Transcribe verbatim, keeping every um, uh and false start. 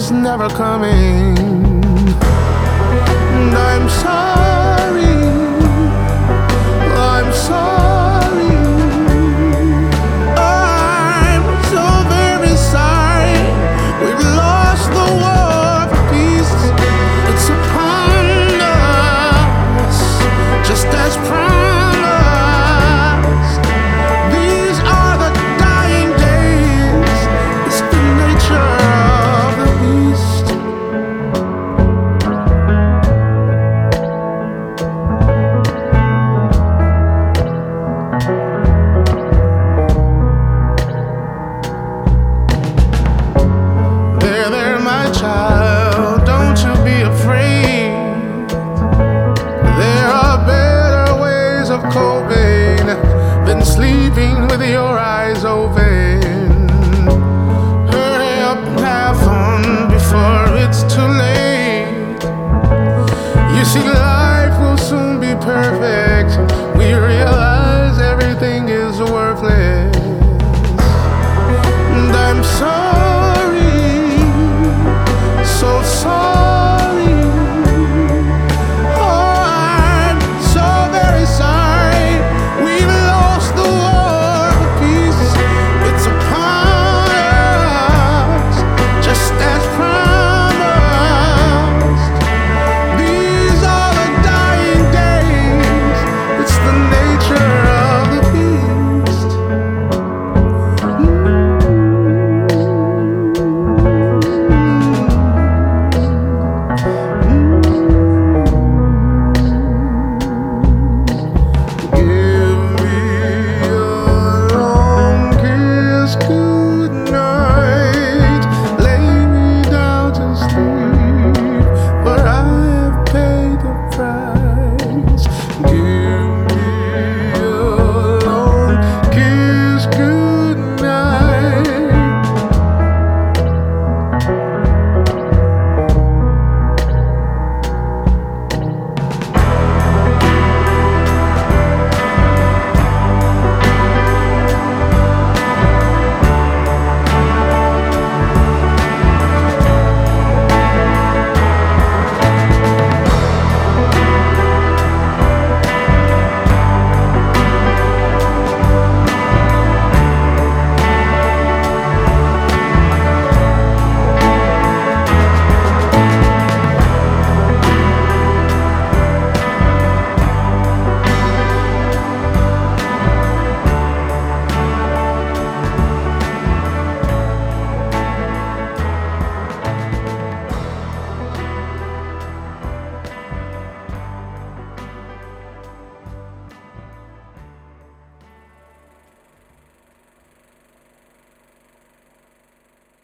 is never coming. And I'm sorry, I'm sorry, I'm so very sorry. We've lost the war for peace. It's upon us, just as promised. These are the dying days. It's the nature of the beast. There, there, my child, don't you be afraid. There are better ways of coping than sleeping with your eyes open. Hurry up and have fun before it's too late. You see, life will soon be perfect. We realize